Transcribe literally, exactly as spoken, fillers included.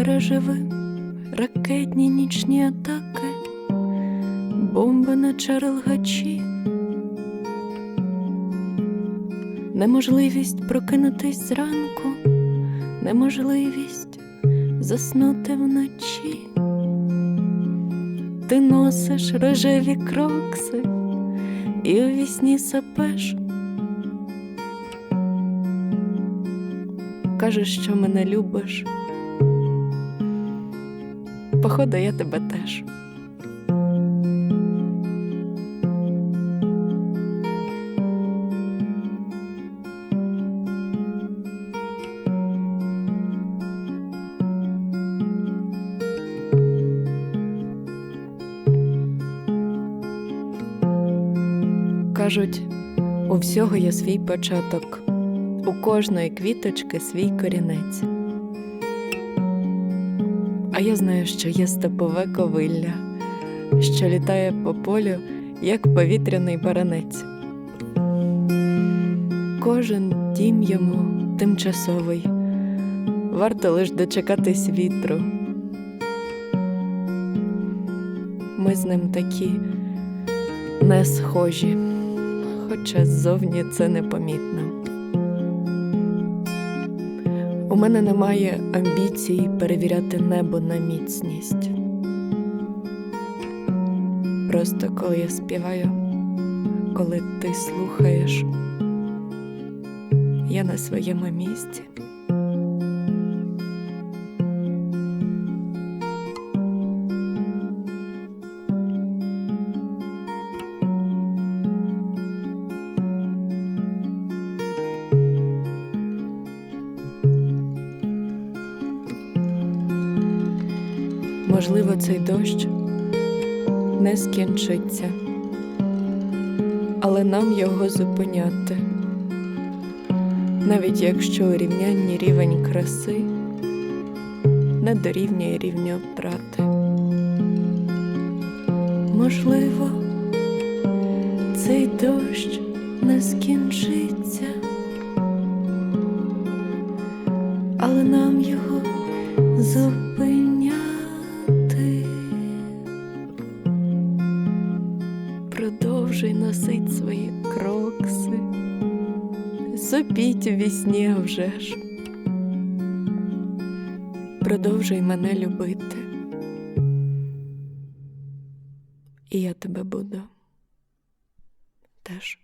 Переживи ракетні нічні атаки, бомби на Чарлгачі, неможливість прокинутись зранку, неможливість заснути вночі. Ти носиш рожеві крокси і у вісні сапеш. Кажеш, що мене любиш. Походу, я тебе теж. Кажуть, у всього є свій початок, у кожної квіточки свій корінець. А я знаю, що є степове ковилля, що літає по полю, як повітряний баранець. Кожен дім йому тимчасовий, варто лиш дочекатись вітру. Ми з ним такі не схожі, хоча ззовні це непомітно. У мене немає амбіцій перевіряти небо на міцність. Просто коли я співаю, коли ти слухаєш, я на своєму місці. Можливо, цей дощ не скінчиться, але нам його зупиняти, навіть якщо у рівнянні рівень краси не дорівнює рівню втрати. Можливо, цей дощ не скінчиться, але нам його зупиняти. Продовжуй носить свої крокси, сопіть у вісні, а вже ж. Продовжуй мене любити, і я тебе буду теж.